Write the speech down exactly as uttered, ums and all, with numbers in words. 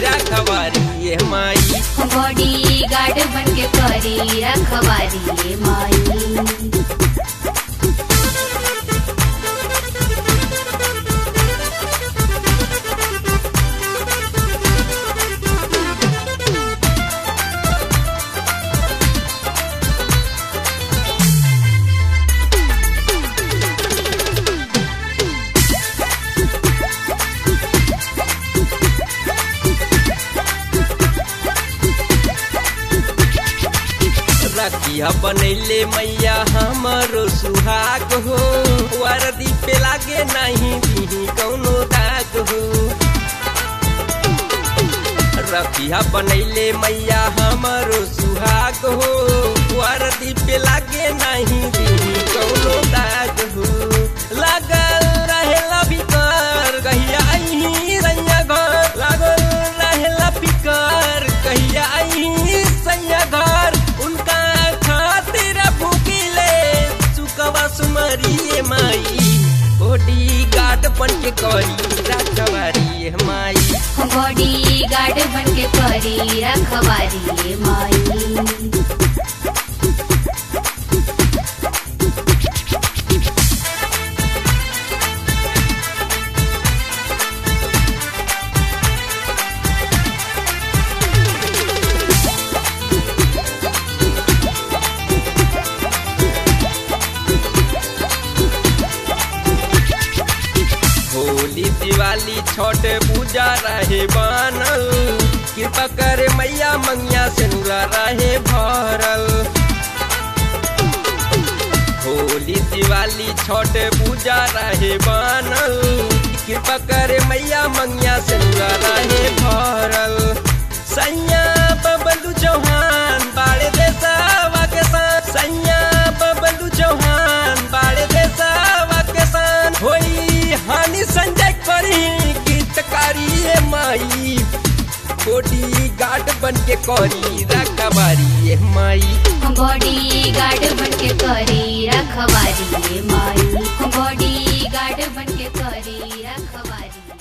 रखवारी ये माई। Body guard बन के करी रखवारी ये माई। रखिया बनैले मैया हमारो सुहाग हो, वरदी पे लागे नहीं दी कौनो दाग हो। रखिया बनैले मैया हमारो सुहाग हो, वरदी पे लागे नहीं दी कौनो दाग हो। लागल रहेला बिकर कहिया आई सैया घर, लागल रहेला बिकर कहिया आई सैया घर। उनका खातिर भूखिले सुकवा सुमरी माई, बॉडी गार्ड बन के करी रखवारी माई। बॉडी गार्ड बन के करी रखवारी माई। होली दिवाली छठ पूजा रहे बनल, कृपा करे मैया मंगिया से नूरा रहे भरल। होली दिवाली छठ पूजा रहे बनल, कृपा करे मैया मंगिया से नूरा रहे भरल। सैया बबलू चौहान बाड़े देसावा के साथ, सैया बबलू चौहान बाड़े देसावा के साथ। होई हानि संजय करी गीतकारी माई, बॉडी गार्ड बन के करी रखवारी माई। बॉडी गार्ड बन के करी रखवारी माई। बॉडी गार्ड बन के करी रखवारी।